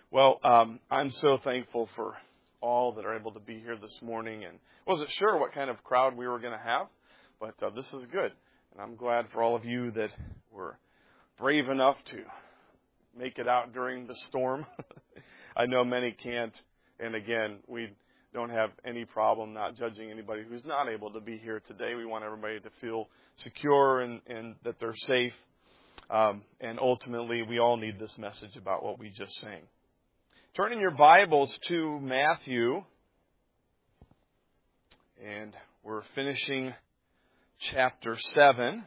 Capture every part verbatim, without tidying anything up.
Well, um, I'm so thankful for all that are able to be here this morning, and wasn't sure what kind of crowd we were going to have, but uh, this is good. And I'm glad for all of you that were brave enough to make it out during the storm. I know many can't, and again, we don't have any problem not judging anybody who's not able to be here today. We want everybody to feel secure and, and that they're safe. Um, and ultimately, we all need this message about what we just sang. Turn in your Bibles to Matthew, and we're finishing chapter seven,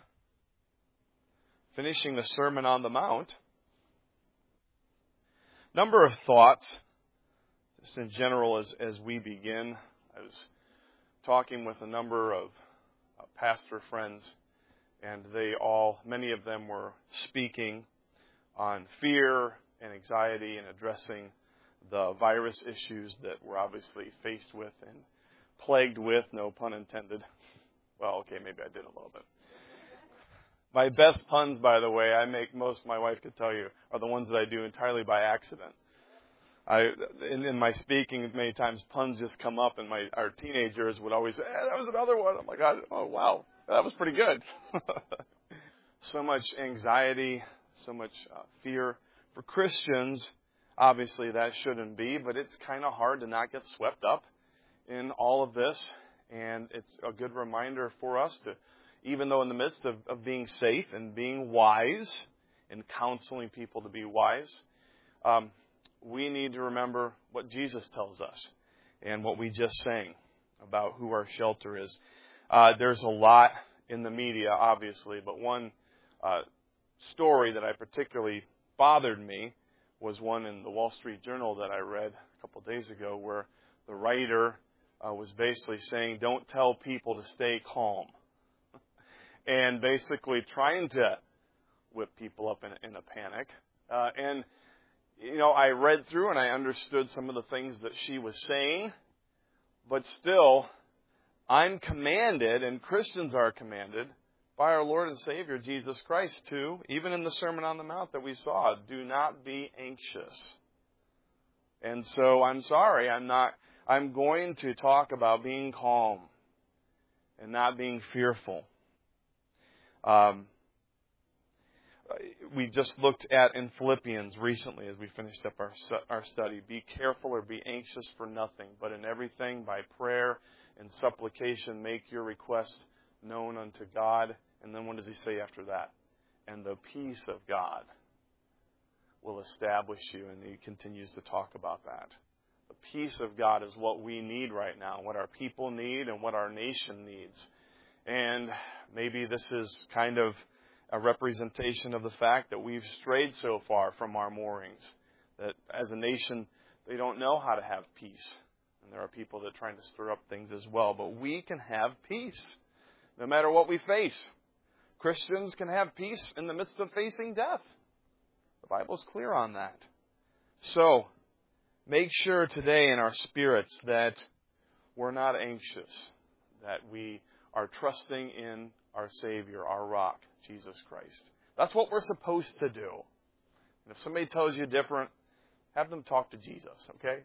finishing the Sermon on the Mount. Number of thoughts, just in general as, as we begin. I was talking with a number of uh, pastor friends, and they all, many of them were speaking on fear and anxiety and addressing the virus issues that we're obviously faced with and plagued with, no pun intended. Well, okay, maybe I did a little bit. My best puns, by the way, I make most, my wife could tell you, are the ones that I do entirely by accident. I, in, in my speaking, many times puns just come up, and my our teenagers would always say, hey, that was another one. I'm like, oh, wow, that was pretty good. So much anxiety, so much uh, fear. For Christians, obviously that shouldn't be, but it's kind of hard to not get swept up in all of this. And it's a good reminder for us to, even though in the midst of, of being safe and being wise and counseling people to be wise, um, we need to remember what Jesus tells us and what we just sang about who our shelter is. Uh, there's a lot in the media, obviously, but one uh, story that I particularly bothered me was one in the Wall Street Journal that I read a couple of days ago, where the writer uh, was basically saying, don't tell people to stay calm. And basically trying to whip people up in, in a panic. Uh, and, you know, I read through and I understood some of the things that she was saying, but still, I'm commanded, and Christians are commanded, by our Lord and Savior, Jesus Christ, too, even in the Sermon on the Mount that we saw, do not be anxious. And so I'm sorry, I'm not, I'm going to talk about being calm and not being fearful. Um, we just looked at in Philippians recently as we finished up our, our study, be careful or be anxious for nothing, but in everything by prayer and supplication make your requests known unto God. And then what does he say after that? And the peace of God will establish you. And he continues to talk about that. The peace of God is what we need right now, what our people need and what our nation needs. And maybe this is kind of a representation of the fact that we've strayed so far from our moorings, that as a nation, they don't know how to have peace. And there are people that are trying to stir up things as well. But we can have peace no matter what we face. Christians can have peace in the midst of facing death. The Bible's clear on that. So, make sure today in our spirits that we're not anxious, that we are trusting in our Savior, our rock, Jesus Christ. That's what we're supposed to do. And if somebody tells you different, have them talk to Jesus, okay?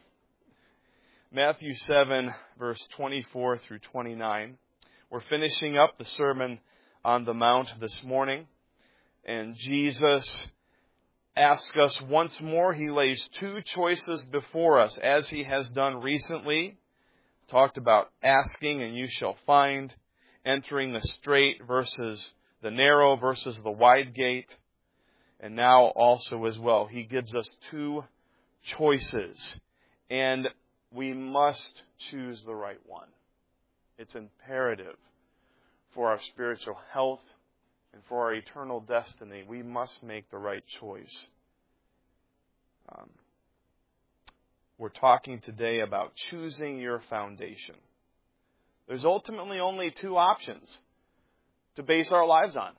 Matthew seven, verse twenty-four through twenty-nine. We're finishing up the Sermon on the Mount this morning. And Jesus asks us once more. He lays two choices before us, as he has done recently. Talked about asking and you shall find, entering the straight versus the narrow versus the wide gate. And now also as well, he gives us two choices. And we must choose the right one. It's imperative for our spiritual health and for our eternal destiny. We must make the right choice. Um, we're talking today about choosing your foundation. There's ultimately only two options to base our lives on.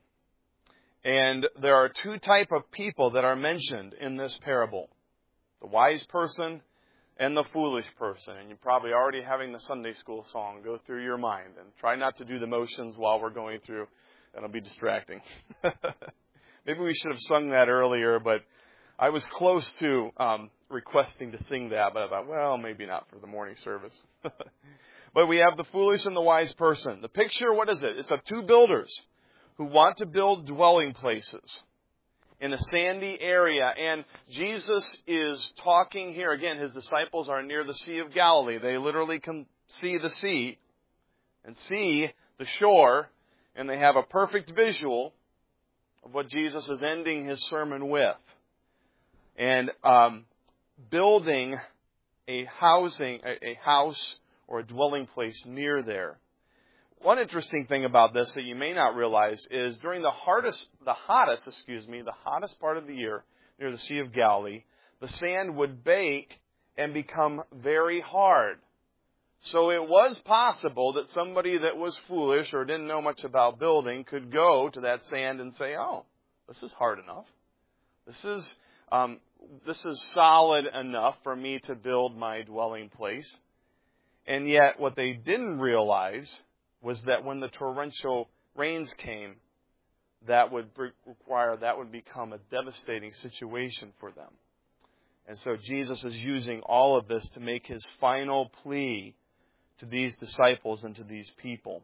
And there are two type of people that are mentioned in this parable. The wise person and the foolish person. And you're probably already having the Sunday school song go through your mind. And try not to do the motions while we're going through. That'll be distracting. Maybe we should have sung that earlier, but I was close to um, requesting to sing that, but I thought, well, maybe not for the morning service. But we have the foolish and the wise person. The picture, what is it? It's of two builders who want to build dwelling places in a sandy area. And Jesus is talking here. Again, his disciples are near the Sea of Galilee. They literally can see the sea and see the shore, and they have a perfect visual of what Jesus is ending his sermon with. And um, building a housing, a, a house or a dwelling place near there. One interesting thing about this that you may not realize is during the hardest, the hottest, excuse me, the hottest part of the year near the Sea of Galilee, the sand would bake and become very hard. So it was possible that somebody that was foolish or didn't know much about building could go to that sand and say, "Oh, this is hard enough. This is um, this is solid enough for me to build my dwelling place." And yet, what they didn't realize was that when the torrential rains came, that would require, that would become a devastating situation for them. And so Jesus is using all of this to make his final plea to these disciples and to these people.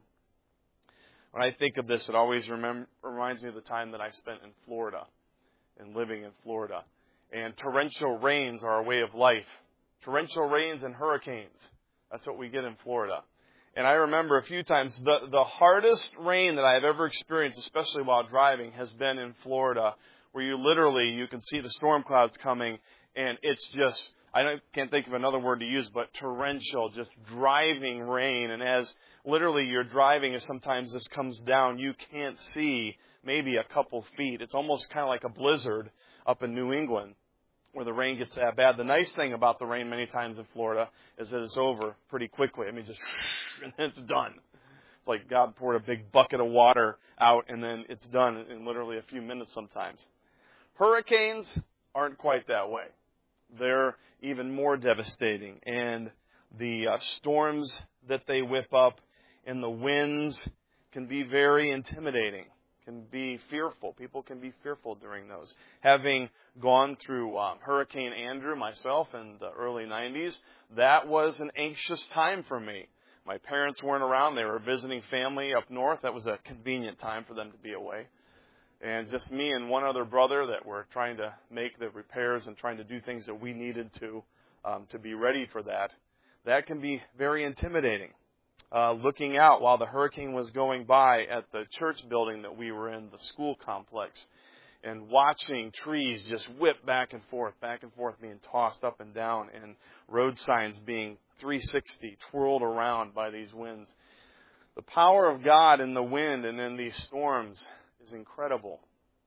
When I think of this, it always remember, reminds me of the time that I spent in Florida and living in Florida. And torrential rains are a way of life. Torrential rains and hurricanes. That's what we get in Florida. And I remember a few times, the, the hardest rain that I've ever experienced, especially while driving, has been in Florida, where you literally, you can see the storm clouds coming, and it's just, I don't, can't think of another word to use, but torrential, just driving rain. And as literally you're driving, as sometimes this comes down, you can't see maybe a couple feet. It's almost kind of like a blizzard up in New England, where the rain gets that bad. The nice thing about the rain many times in Florida is that it's over pretty quickly. I mean, just, and then it's done. It's like God poured a big bucket of water out, and then it's done in literally a few minutes sometimes. Hurricanes aren't quite that way. They're even more devastating. And the uh, storms that they whip up and the winds can be very intimidating. Can be fearful. People can be fearful during those. Having gone through um, Hurricane Andrew myself in the early nineties, that was an anxious time for me. My parents weren't around. They were visiting family up north. That was a convenient time for them to be away. And just me and one other brother that were trying to make the repairs and trying to do things that we needed to um, to be ready for that. That can be very intimidating. Uh, looking out while the hurricane was going by at the church building that we were in, the school complex, and watching trees just whip back and forth, back and forth, being tossed up and down, and road signs being three sixty, twirled around by these winds. The power of God in the wind and in these storms is incredible.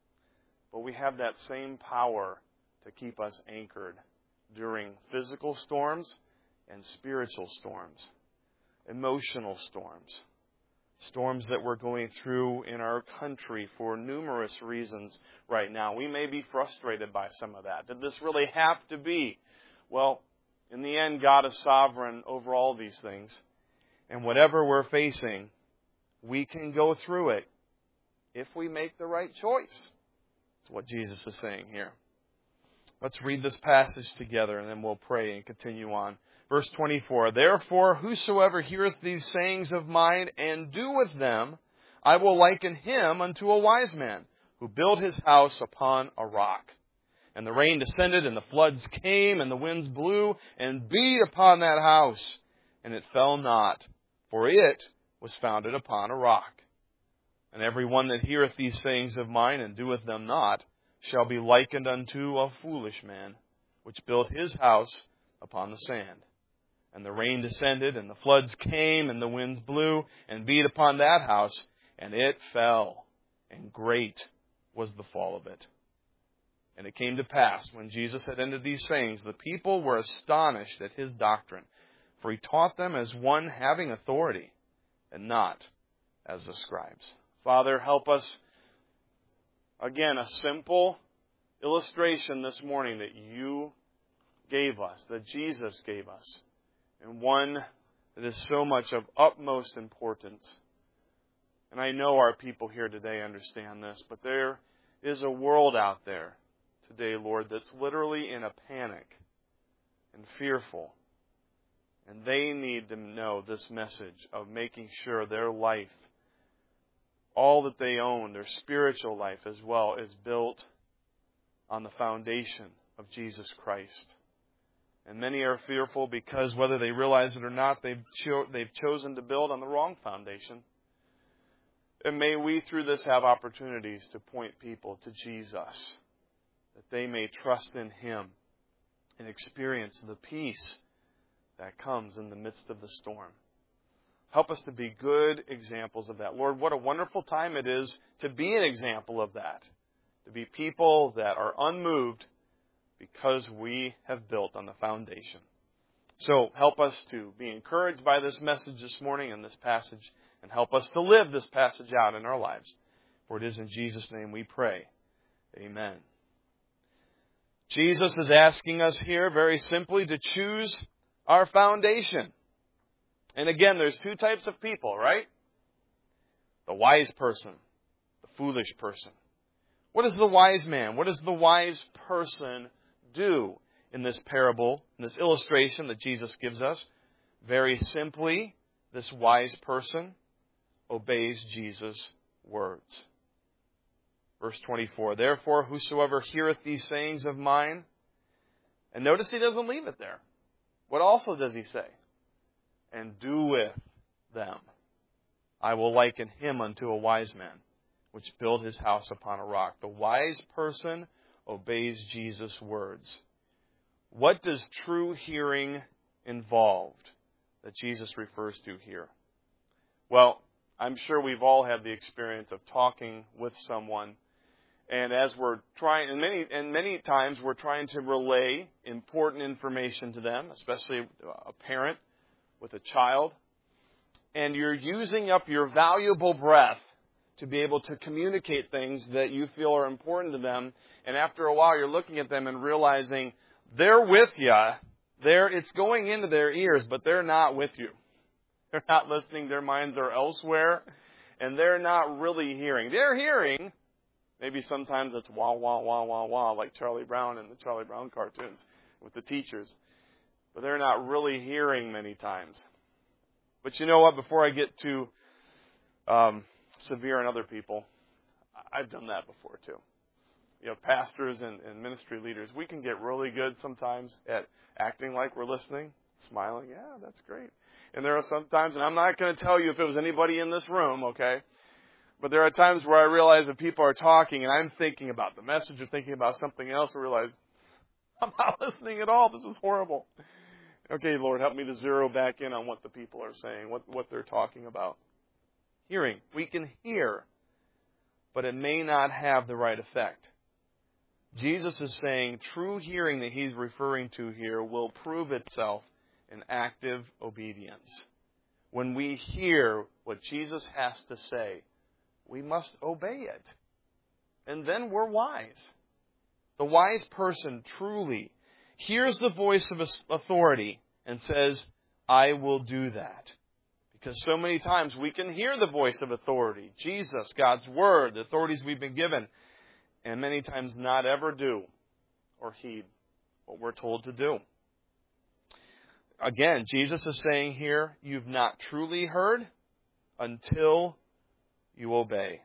But we have that same power to keep us anchored during physical storms and spiritual storms. Emotional storms, storms that we're going through in our country for numerous reasons right now. We may be frustrated by some of that. Did this really have to be? Well, in the end, God is sovereign over all these things. And whatever we're facing, we can go through it if we make the right choice. That's what Jesus is saying here. Let's read this passage together and then we'll pray and continue on. Verse twenty-four, therefore, whosoever heareth these sayings of mine and doeth them, I will liken him unto a wise man, who built his house upon a rock. And the rain descended, and the floods came, and the winds blew, and beat upon that house. And it fell not, for it was founded upon a rock. And every one that heareth these sayings of mine and doeth them not, shall be likened unto a foolish man, which built his house upon the sand. And the rain descended, and the floods came, and the winds blew, and beat upon that house, and it fell, and great was the fall of it. And it came to pass, when Jesus had ended these sayings, the people were astonished at his doctrine, for he taught them as one having authority, and not as the scribes. Father, help us, again, a simple illustration this morning that you gave us, that Jesus gave us, and one that is so much of utmost importance. And I know our people here today understand this, but there is a world out there today, Lord, that's literally in a panic and fearful. And they need to know this message of making sure their life, all that they own, their spiritual life as well, is built on the foundation of Jesus Christ. And many are fearful because, whether they realize it or not, they've, cho- they've chosen to build on the wrong foundation. And may we, through this, have opportunities to point people to Jesus, that they may trust in Him and experience the peace that comes in the midst of the storm. Help us to be good examples of that. Lord, what a wonderful time it is to be an example of that. To be people that are unmoved because we have built on the foundation. So help us to be encouraged by this message this morning and this passage, and help us to live this passage out in our lives. For it is in Jesus' name we pray. Amen. Jesus is asking us here very simply to choose our foundation. And again, there's two types of people, right? The wise person, the foolish person. What is the wise man? What does the wise person do in this parable, in this illustration that Jesus gives us? Very simply, this wise person obeys Jesus' words. Verse twenty-four, therefore, whosoever heareth these sayings of mine, and notice he doesn't leave it there. What also does he say? And doeth them, I will liken him unto a wise man, which built his house upon a rock. The wise person obeys Jesus' words. What does true hearing involved that Jesus refers to here? Well, I'm sure we've all had the experience of talking with someone, and as we're trying, and many and many times we're trying to relay important information to them, especially a parent with a child, and you're using up your valuable breath to be able to communicate things that you feel are important to them, and after a while you're looking at them and realizing they're with you, they're, it's going into their ears, but they're not with you. They're not listening, their minds are elsewhere, and they're not really hearing. They're hearing. Maybe sometimes it's wah, wah, wah, wah, wah, like Charlie Brown in the Charlie Brown cartoons with the teachers. But they're not really hearing many times. But you know what? Before I get too um, severe on other people, I've done that before too. You know, pastors and, and ministry leaders, we can get really good sometimes at acting like we're listening, smiling. Yeah, that's great. And there are some times, and I'm not going to tell you if it was anybody in this room, okay? But there are times where I realize that people are talking and I'm thinking about the message or thinking about something else and realize I'm not listening at all. This is horrible. Okay, Lord, help me to zero back in on what the people are saying, what, what they're talking about. Hearing. We can hear, but it may not have the right effect. Jesus is saying true hearing that he's referring to here will prove itself in active obedience. When we hear what Jesus has to say, we must obey it. And then we're wise. The wise person truly hears the voice of authority and says, I will do that. Because so many times we can hear the voice of authority, Jesus, God's Word, the authorities we've been given, and many times not ever do or heed what we're told to do. Again, Jesus is saying here, you've not truly heard until you obey.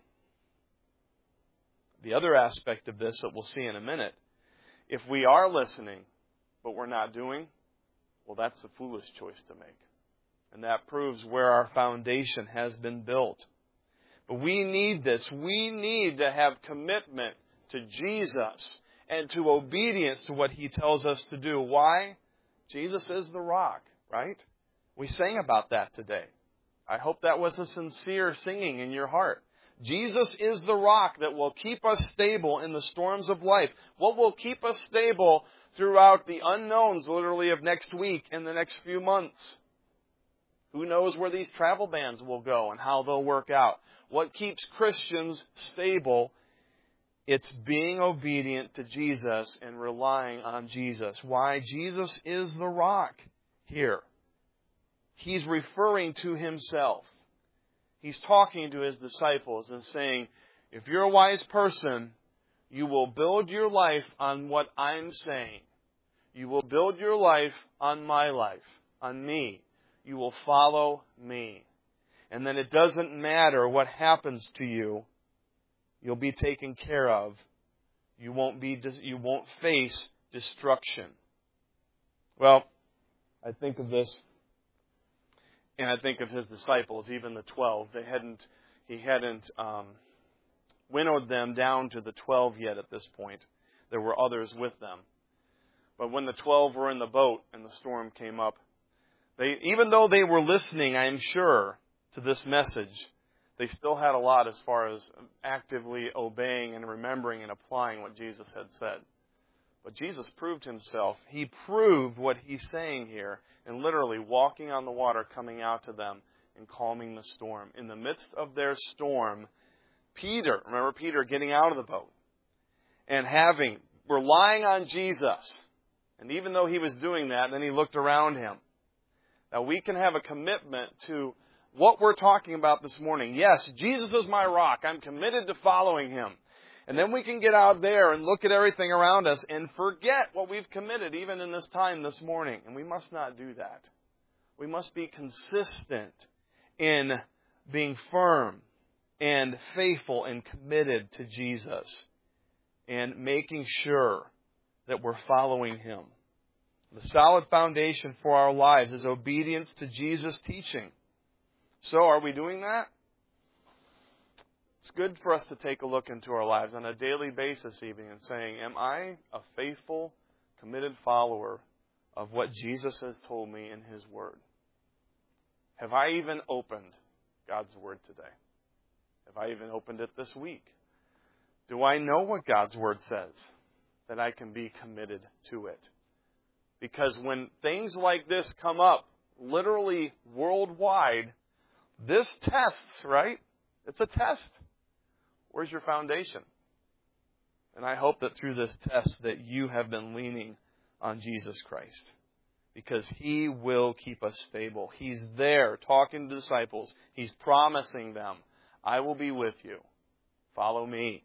The other aspect of this that we'll see in a minute, if we are listening, but we're not doing, well, that's a foolish choice to make. And that proves where our foundation has been built. But we need this. We need to have commitment to Jesus and to obedience to what He tells us to do. Why? Jesus is the rock, right? We sang about that today. I hope that was a sincere singing in your heart. Jesus is the rock that will keep us stable in the storms of life. What will keep us stable throughout the unknowns, literally, of next week and the next few months? Who knows where these travel bans will go and how they'll work out? What keeps Christians stable? It's being obedient to Jesus and relying on Jesus. Why? Jesus is the rock here. He's referring to Himself. He's talking to His disciples and saying, if you're a wise person, You will build your life on what I'm saying. You will build your life on my life, on me. You will follow me. And then it doesn't matter what happens to you. You'll be taken care of. You won't be, you won't face destruction. Well, I think of this, and I think of his disciples, even the twelve. They hadn't, he hadn't um, winnowed them down to the twelve yet at this point. There were others with them. But when the twelve were in the boat and the storm came up, they, even though they were listening, I'm sure, to this message, they still had a lot as far as actively obeying and remembering and applying what Jesus had said. But Jesus proved himself. He proved what he's saying here, and literally walking on the water, coming out to them and calming the storm. In the midst of their storm, Peter, remember Peter getting out of the boat and having, relying on Jesus. And even though he was doing that, then he looked around him. Now we can have a commitment to what we're talking about this morning. Yes, Jesus is my rock. I'm committed to following him. And then we can get out there and look at everything around us and forget what we've committed even in this time this morning. And we must not do that. We must be consistent in being firm and faithful and committed to Jesus and making sure that we're following him. The solid foundation for our lives is obedience to Jesus' teaching. So are we doing that? It's good for us to take a look into our lives on a daily basis even and saying, am I a faithful, committed follower of what Jesus has told me in his word? Have I even opened God's word today? Have I even opened it this week? Do I know what God's word says that I can be committed to it? Because when things like this come up, literally worldwide, this tests, right? It's a test. Where's your foundation? And I hope that through this test that you have been leaning on Jesus Christ. Because he will keep us stable. He's there talking to disciples. He's promising them, I will be with you. Follow me.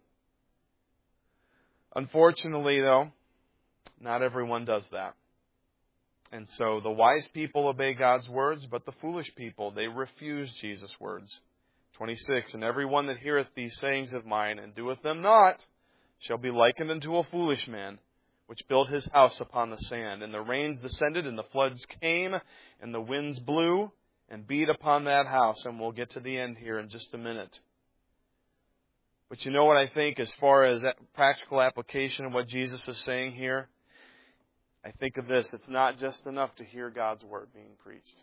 Unfortunately, though, not everyone does that. And so the wise people obey God's words, but the foolish people, they refuse Jesus' words. twenty-six, and every one that heareth these sayings of mine, and doeth them not, shall be likened unto a foolish man, which built his house upon the sand. And the rains descended, and the floods came, and the winds blew, and beat upon that house. And we'll get to the end here in just a minute. But you know what I think as far as practical application of what Jesus is saying here? I think of this. It's not just enough to hear God's word being preached.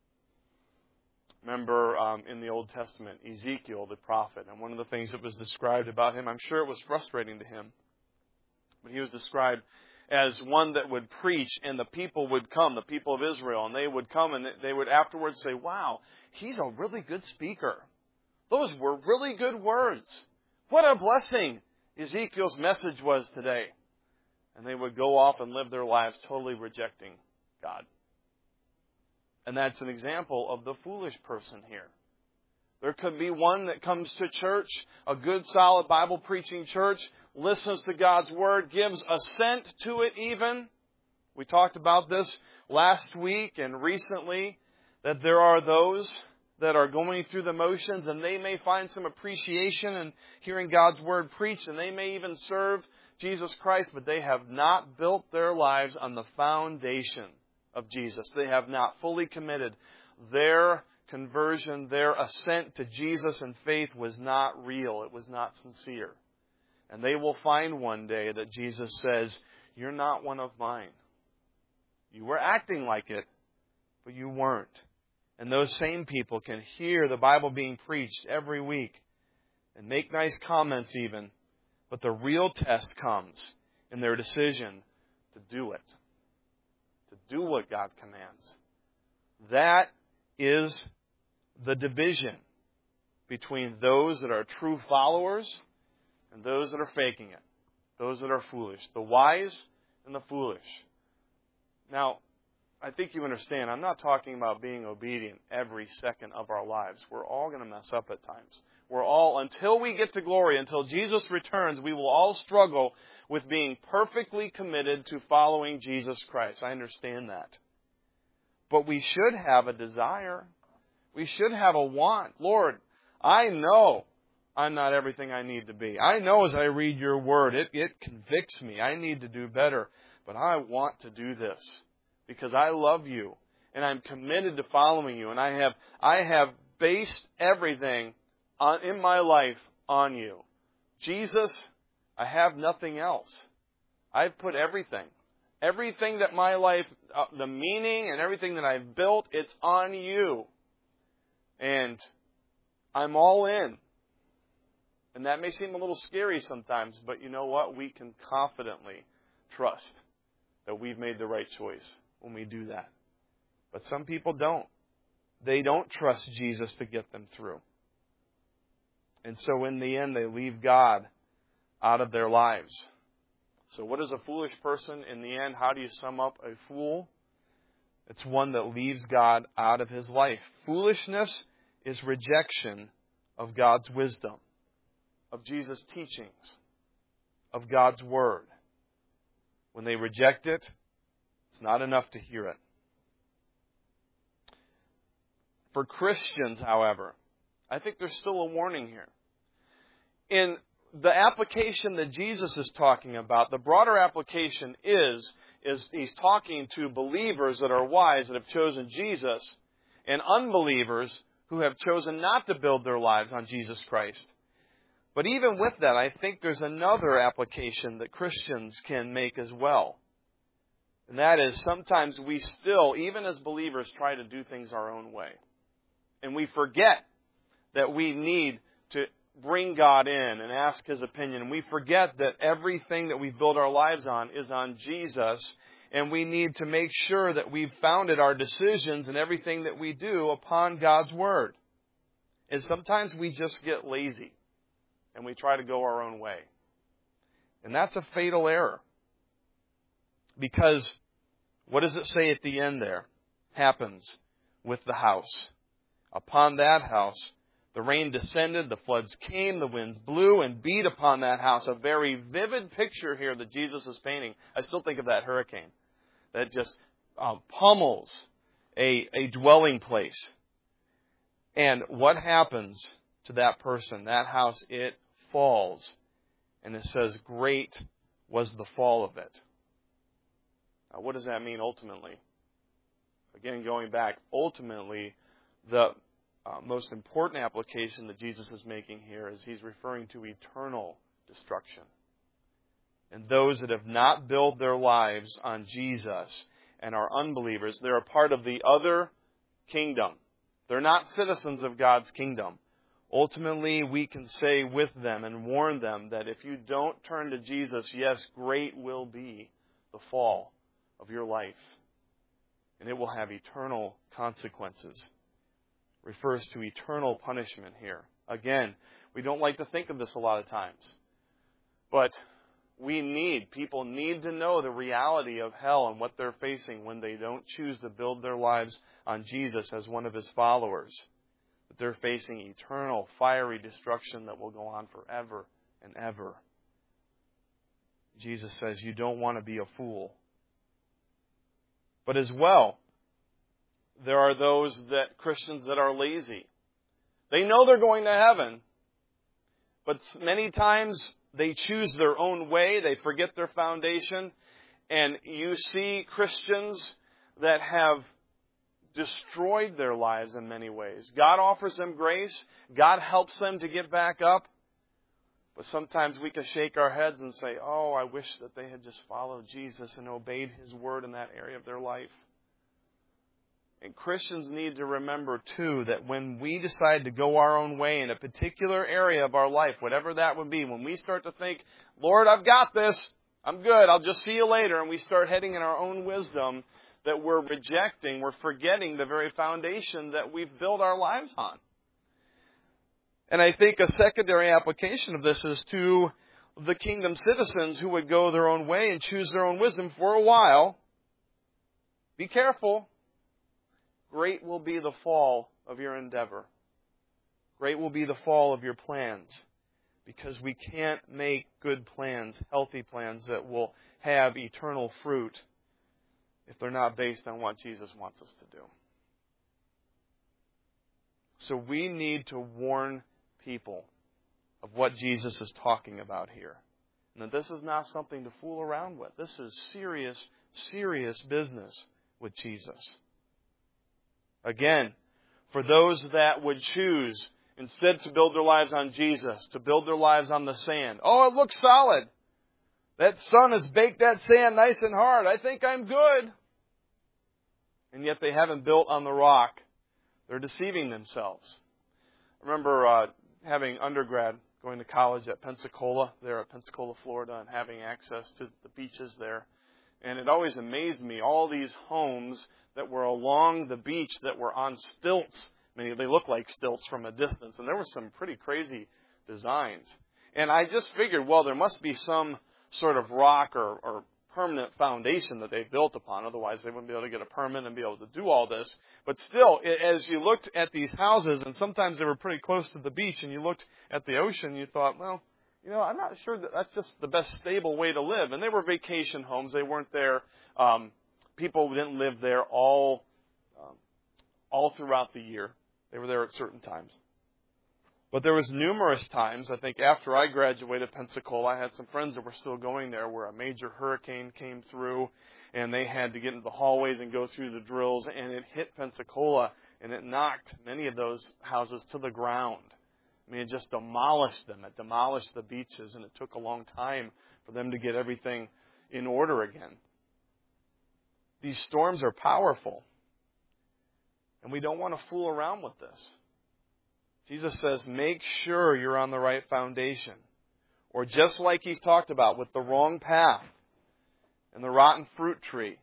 Remember um, in the Old Testament, Ezekiel, the prophet, and one of the things that was described about him, I'm sure it was frustrating to him, but he was described as one that would preach, and the people would come, the people of Israel, and they would come and they would afterwards say, wow, he's a really good speaker. Those were really good words. What a blessing Ezekiel's message was today. And they would go off and live their lives totally rejecting God. And that's an example of the foolish person here. There could be one that comes to church, a good, solid Bible-preaching church, listens to God's word, gives assent to it even. We talked about this last week and recently, that there are those that are going through the motions, and they may find some appreciation in hearing God's word preached, and they may even serve Jesus Christ, but they have not built their lives on the foundation of Jesus. They have not fully committed. Their conversion, their assent to Jesus and faith was not real. It was not sincere. And they will find one day that Jesus says, you're not one of mine. You were acting like it, but you weren't. And those same people can hear the Bible being preached every week and make nice comments even. But the real test comes in their decision to do it. To do what God commands. That is the division between those that are true followers and those that are faking it. Those that are foolish. The wise and the foolish. Now, I think you understand, I'm not talking about being obedient every second of our lives. We're all going to mess up at times. We're all, until we get to glory, until Jesus returns, we will all struggle with being perfectly committed to following Jesus Christ. I understand that. But we should have a desire. We should have a want. Lord, I know I'm not everything I need to be. I know as I read your word, it, it convicts me. I need to do better. But I want to do this because I love you and I'm committed to following you. And I have I have based everything on, in my life on you. Jesus, I have nothing else. I've put everything. Everything that my life, uh, the meaning and everything that I've built, it's on you. And I'm all in. And that may seem a little scary sometimes, but you know what? We can confidently trust that we've made the right choice when we do that. But some people don't. They don't trust Jesus to get them through. And so in the end, they leave God out of their lives. So what is a foolish person? In the end, how do you sum up a fool? It's one that leaves God out of his life. Foolishness is rejection of God's wisdom, of Jesus' teachings, of God's word. When they reject it, it's not enough to hear it. For Christians, however, I think there's still a warning here. In the application that Jesus is talking about, the broader application is, is he's talking to believers that are wise, that have chosen Jesus, and unbelievers who have chosen not to build their lives on Jesus Christ. But even with that, I think there's another application that Christians can make as well. And that is sometimes we still, even as believers, try to do things our own way. And we forget that we need to bring God in and ask His opinion. And we forget that everything that we build our lives on is on Jesus. And we need to make sure that we've founded our decisions and everything that we do upon God's Word. And sometimes we just get lazy and we try to go our own way. And that's a fatal error. Because what does it say at the end there? Happens with the house. Upon that house, the rain descended, the floods came, the winds blew and beat upon that house. A very vivid picture here that Jesus is painting. I still think of that hurricane that just um, pummels a, a dwelling place. And what happens to that person, that house? It falls. And it says, great was the fall of it. Now, what does that mean ultimately? Again, going back, ultimately, the uh, most important application that Jesus is making here is He's referring to eternal destruction. And those that have not built their lives on Jesus and are unbelievers, they're a part of the other kingdom. They're not citizens of God's kingdom. Ultimately, we can say with them and warn them that if you don't turn to Jesus, yes, great will be the fall of your life. And it will have eternal consequences. Refers to eternal punishment here. Again, we don't like to think of this a lot of times. But we need, people need to know the reality of hell and what they're facing when they don't choose to build their lives on Jesus as one of His followers. That they're facing eternal, fiery destruction that will go on forever and ever. Jesus says you don't want to be a fool. But as well, there are those that Christians that are lazy. They know they're going to heaven, but many times they choose their own way. They forget their foundation. And you see Christians that have destroyed their lives in many ways. God offers them grace. God helps them to get back up. But sometimes we can shake our heads and say, oh, I wish that they had just followed Jesus and obeyed His word in that area of their life. And Christians need to remember, too, that when we decide to go our own way in a particular area of our life, whatever that would be, when we start to think, Lord, I've got this, I'm good, I'll just see you later, and we start heading in our own wisdom, that we're rejecting, we're forgetting the very foundation that we've built our lives on. And I think a secondary application of this is to the kingdom citizens who would go their own way and choose their own wisdom for a while, be careful. Great will be the fall of your endeavor. Great will be the fall of your plans. Because we can't make good plans, healthy plans that will have eternal fruit if they're not based on what Jesus wants us to do. So we need to warn people of what Jesus is talking about here. And that this is not something to fool around with. This is serious, serious business with Jesus. Again, for those that would choose instead to build their lives on Jesus, to build their lives on the sand. Oh, it looks solid. That sun has baked that sand nice and hard. I think I'm good. And yet they haven't built on the rock. They're deceiving themselves. I remember uh, having undergrad, going to college at Pensacola, there at Pensacola, Florida, and having access to the beaches there. And it always amazed me, all these homes that were along the beach that were on stilts. I mean, they look like stilts from a distance, and there were some pretty crazy designs. And I just figured, well, there must be some sort of rock or, or permanent foundation that they built upon. Otherwise, they wouldn't be able to get a permit and be able to do all this. But still, as you looked at these houses, and sometimes they were pretty close to the beach, and you looked at the ocean, you thought, well, you know, I'm not sure that that's just the best stable way to live. And they were vacation homes. They weren't there. Um, people didn't live there all um, all throughout the year. They were there at certain times. But there was numerous times, I think after I graduated Pensacola, I had some friends that were still going there where a major hurricane came through and they had to get into the hallways and go through the drills, and it hit Pensacola and it knocked many of those houses to the ground. I mean, it just demolished them. It demolished the beaches, and it took a long time for them to get everything in order again. These storms are powerful. And we don't want to fool around with this. Jesus says, make sure you're on the right foundation. Or just like He's talked about with the wrong path and the rotten fruit tree.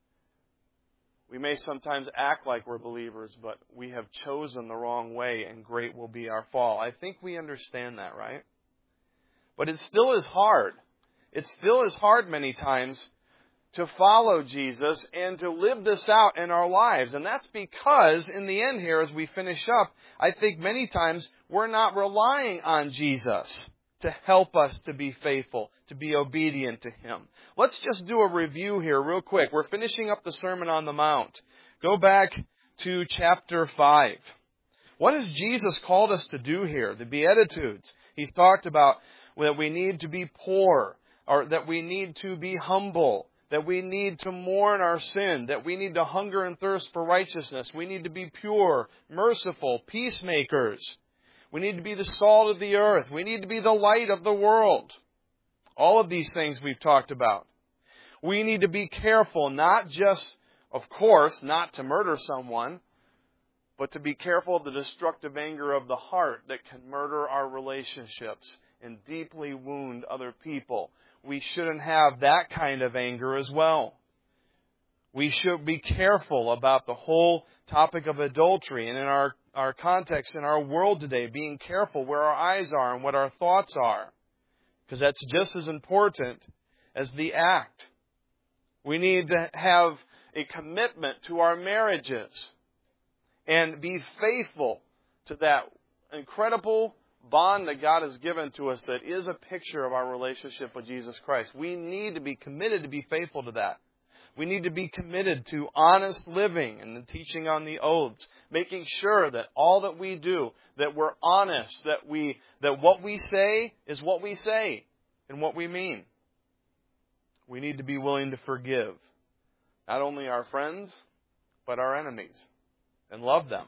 We may sometimes act like we're believers, but we have chosen the wrong way, and great will be our fall. I think we understand that, right? But it still is hard. It still is hard many times to follow Jesus and to live this out in our lives. And that's because, in the end here, as we finish up, I think many times we're not relying on Jesus to help us to be faithful, to be obedient to Him. Let's just do a review here real quick. We're finishing up the Sermon on the Mount. Go back to chapter five. What has Jesus called us to do here? The Beatitudes. He's talked about that we need to be poor, or that we need to be humble, that we need to mourn our sin, that we need to hunger and thirst for righteousness. We need to be pure, merciful, peacemakers. We need to be the salt of the earth. We need to be the light of the world. All of these things we've talked about. We need to be careful, not just, of course, not to murder someone, but to be careful of the destructive anger of the heart that can murder our relationships and deeply wound other people. We shouldn't have that kind of anger as well. We should be careful about the whole topic of adultery, and in our, our context in our world today, being careful where our eyes are and what our thoughts are, because that's just as important as the act. We need to have a commitment to our marriages and be faithful to that incredible bond that God has given to us that is a picture of our relationship with Jesus Christ. We need to be committed to be faithful to that. We need to be committed to honest living and the teaching on the oaths, making sure that all that we do, that we're honest, that we that what we say is what we say and what we mean. We need to be willing to forgive not only our friends, but our enemies, and love them.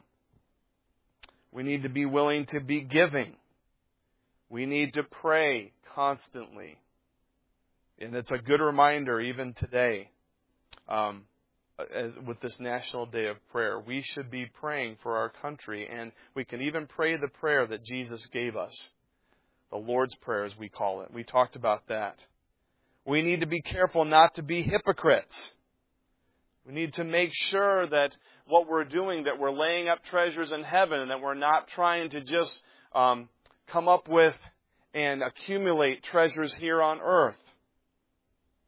We need to be willing to be giving. We need to pray constantly. And it's a good reminder even today, um, as, with this National Day of Prayer. We should be praying for our country, and we can even pray the prayer that Jesus gave us. The Lord's Prayer, as we call it. We talked about that. We need to be careful not to be hypocrites. We need to make sure that what we're doing, that we're laying up treasures in heaven, and that we're not trying to just um, come up with and accumulate treasures here on earth.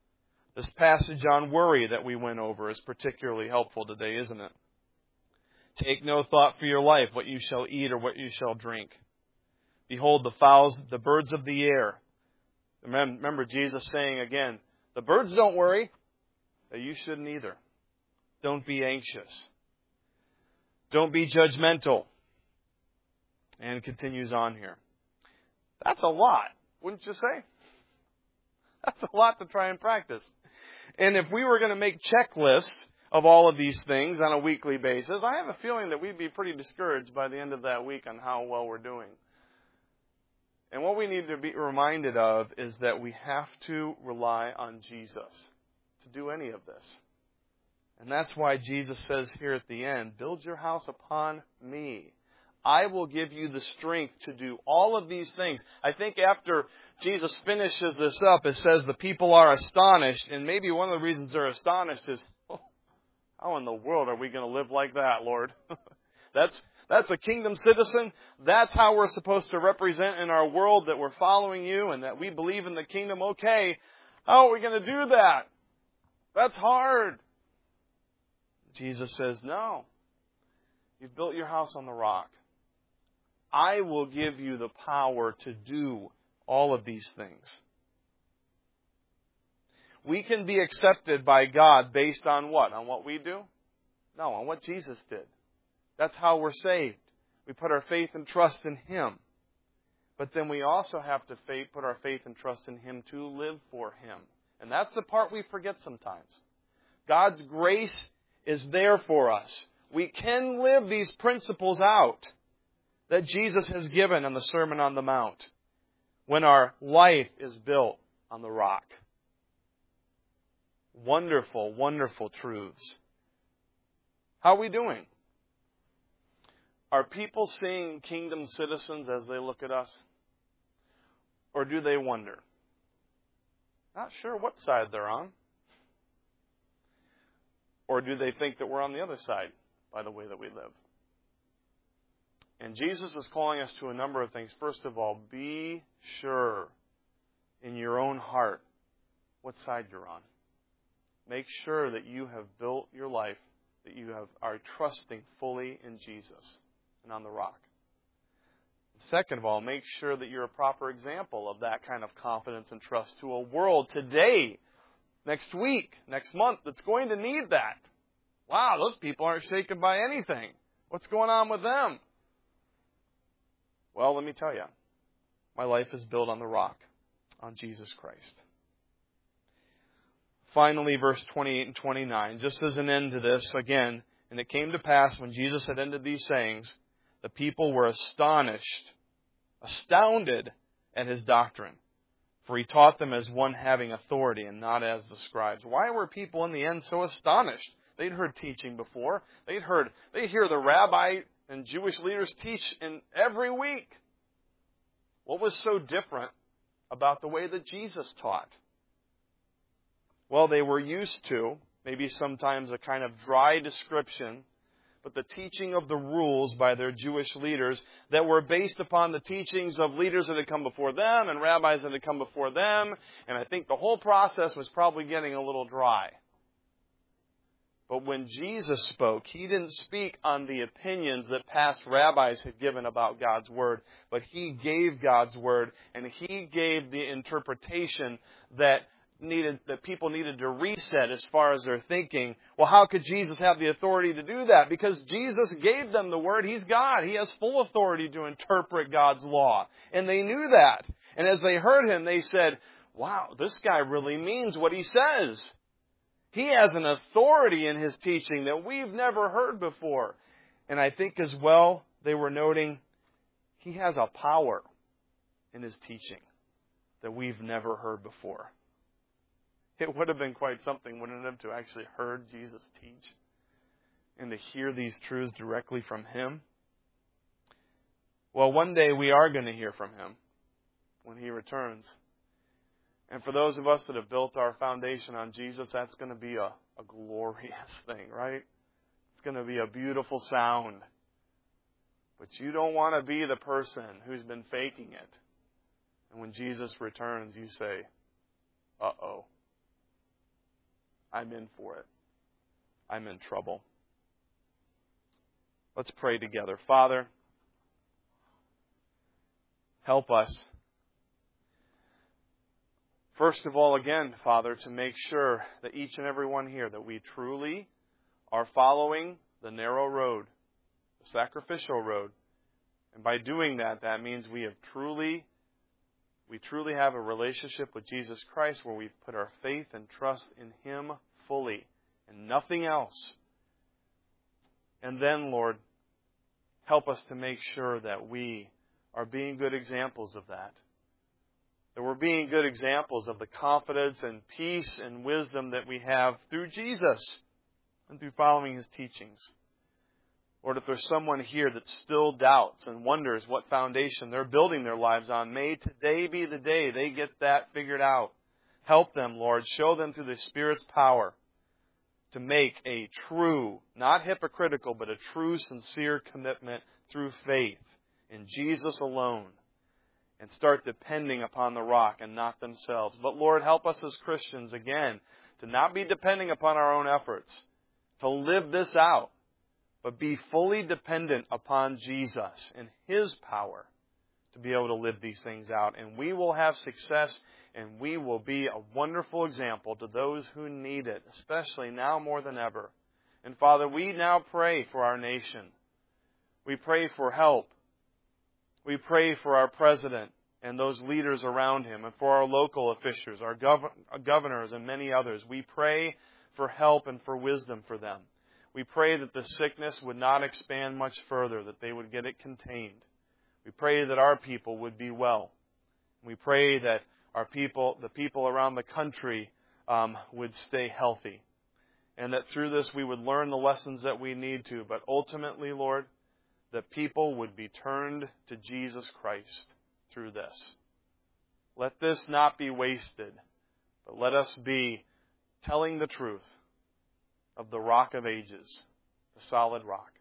This passage on worry that we went over is particularly helpful today, isn't it? Take no thought for your life, what you shall eat or what you shall drink. Behold the fowls, the birds of the air. Remember Jesus saying again, the birds don't worry. You shouldn't either. Don't be anxious. Don't be judgmental. And it continues on here. That's a lot, wouldn't you say? That's a lot to try and practice. And if we were going to make checklists of all of these things on a weekly basis, I have a feeling that we'd be pretty discouraged by the end of that week on how well we're doing. And what we need to be reminded of is that we have to rely on Jesus to do any of this. And that's why Jesus says here at the end, build your house upon me. I will give you the strength to do all of these things. I think after Jesus finishes this up, it says the people are astonished. And maybe one of the reasons they're astonished is, oh, how in the world are we going to live like that, Lord? That's that's a kingdom citizen. That's how we're supposed to represent in our world that we're following you and that we believe in the kingdom. Okay, how are we going to do that? That's hard. Jesus says, no. You've built your house on the rock. I will give you the power to do all of these things. We can be accepted by God based on what? On what we do? No, on what Jesus did. That's how we're saved. We put our faith and trust in Him. But then we also have to faith, put our faith and trust in Him to live for Him. And that's the part we forget sometimes. God's grace is there for us. We can live these principles out that Jesus has given in the Sermon on the Mount when our life is built on the rock. Wonderful, wonderful truths. How are we doing? Are people seeing kingdom citizens as they look at us? Or do they wonder? Not sure what side they're on. Or do they think that we're on the other side by the way that we live? And Jesus is calling us to a number of things. First of all, be sure in your own heart what side you're on. Make sure that you have built your life, that you have, are trusting fully in Jesus and on the rock. Second of all, make sure that you're a proper example of that kind of confidence and trust to a world today, next week, next month, that's going to need that. Wow, those people aren't shaken by anything. What's going on with them? Well, let me tell you, my life is built on the rock, on Jesus Christ. Finally, verse twenty-eight and twenty-nine, just as an end to this, again, and it came to pass when Jesus had ended these sayings, the people were astonished, astounded at His doctrine, for He taught them as one having authority and not as the scribes. Why were people in the end so astonished? They'd heard teaching before. They'd heard, they'd hear the rabbi and Jewish leaders teach in every week. What was so different about the way that Jesus taught? Well, they were used to, maybe sometimes a kind of dry description, but the teaching of the rules by their Jewish leaders that were based upon the teachings of leaders that had come before them and rabbis that had come before them. And I think the whole process was probably getting a little dry. But when Jesus spoke, He didn't speak on the opinions that past rabbis had given about God's Word, but He gave God's Word, and He gave the interpretation that needed that people needed to reset as far as their thinking. Well, how could Jesus have the authority to do that? Because Jesus gave them the Word. He's God. He has full authority to interpret God's law. And they knew that. And as they heard Him, they said, wow, this guy really means what He says. He has an authority in His teaching that we've never heard before. And I think as well, they were noting He has a power in His teaching that we've never heard before. It would have been quite something, wouldn't it have, to actually heard Jesus teach and to hear these truths directly from Him? Well, one day we are going to hear from Him when He returns. And for those of us that have built our foundation on Jesus, that's going to be a, a glorious thing, right? It's going to be a beautiful sound. But you don't want to be the person who's been faking it. And when Jesus returns, you say, uh-oh. I'm in for it. I'm in trouble. Let's pray together. Father, help us. First of all, again, Father, to make sure that each and every one here, that we truly are following the narrow road, the sacrificial road. And by doing that, that means we have truly, we truly have a relationship with Jesus Christ where we've put our faith and trust in Him fully and nothing else. And then, Lord, help us to make sure that we are being good examples of that. That we're being good examples of the confidence and peace and wisdom that we have through Jesus and through following His teachings. Lord, if there's someone here that still doubts and wonders what foundation they're building their lives on, may today be the day they get that figured out. Help them, Lord. Show them through the Spirit's power to make a true, not hypocritical, but a true, sincere commitment through faith in Jesus alone. And start depending upon the rock and not themselves. But Lord, help us as Christians, again, to not be depending upon our own efforts, to live this out, but be fully dependent upon Jesus and His power to be able to live these things out. And we will have success, and we will be a wonderful example to those who need it, especially now more than ever. And Father, we now pray for our nation. We pray for help. We pray for our president and those leaders around him, and for our local officials, our gov- governors, and many others. We pray for help and for wisdom for them. We pray that the sickness would not expand much further, that they would get it contained. We pray that our people would be well. We pray that our people, the people around the country, um, would stay healthy. And that through this we would learn the lessons that we need to. But ultimately, Lord, that people would be turned to Jesus Christ through this. Let this not be wasted, but let us be telling the truth of the rock of ages, the solid rock.